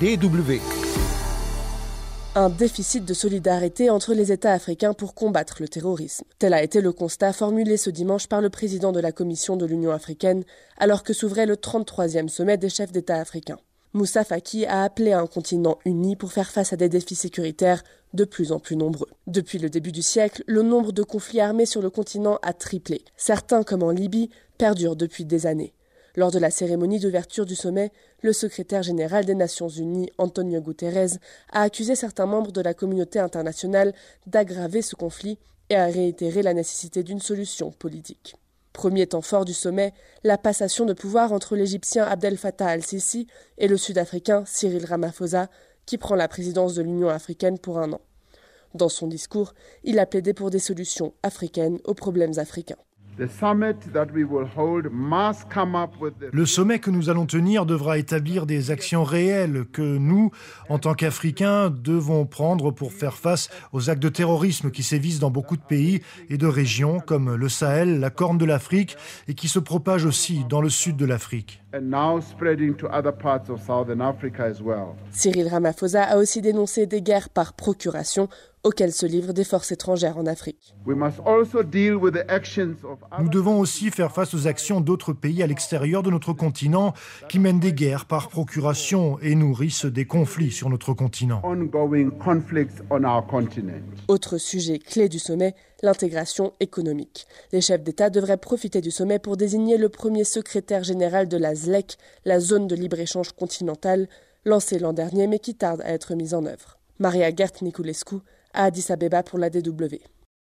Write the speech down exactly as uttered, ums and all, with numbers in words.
D W. Un déficit de solidarité entre les États africains pour combattre le terrorisme. Tel a été le constat formulé ce dimanche par le président de la Commission de l'Union africaine, alors que s'ouvrait le trente-troisième sommet des chefs d'État africains. Moussa Faki a appelé à un continent uni pour faire face à des défis sécuritaires de plus en plus nombreux. Depuis le début du siècle, le nombre de conflits armés sur le continent a triplé. Certains, comme en Libye, perdurent depuis des années. Lors de la cérémonie d'ouverture du sommet, le secrétaire général des Nations Unies, Antonio Guterres, a accusé certains membres de la communauté internationale d'aggraver ce conflit et a réitéré la nécessité d'une solution politique. Premier temps fort du sommet, la passation de pouvoir entre l'Égyptien Abdel Fattah al-Sisi et le Sud-Africain Cyril Ramaphosa, qui prend la présidence de l'Union africaine pour un an. Dans son discours, il a plaidé pour des solutions africaines aux problèmes africains. Le sommet que nous allons tenir devra établir des actions réelles que nous, en tant qu'Africains, devons prendre pour faire face aux actes de terrorisme qui sévissent dans beaucoup de pays et de régions comme le Sahel, la Corne de l'Afrique et qui se propagent aussi dans le sud de l'Afrique. Cyril Ramaphosa a aussi dénoncé des guerres par procuration auxquelles se livrent des forces étrangères en Afrique. Nous devons aussi faire face aux actions d'autres pays à l'extérieur de notre continent qui mènent des guerres par procuration et nourrissent des conflits sur notre continent. Autre sujet clé du sommet, l'intégration économique. Les chefs d'État devraient profiter du sommet pour désigner le premier secrétaire général de la Z L E C, la zone de libre-échange continentale, lancée l'an dernier mais qui tarde à être mise en œuvre. Maria Gert Niculescu à Addis Abeba pour la D W.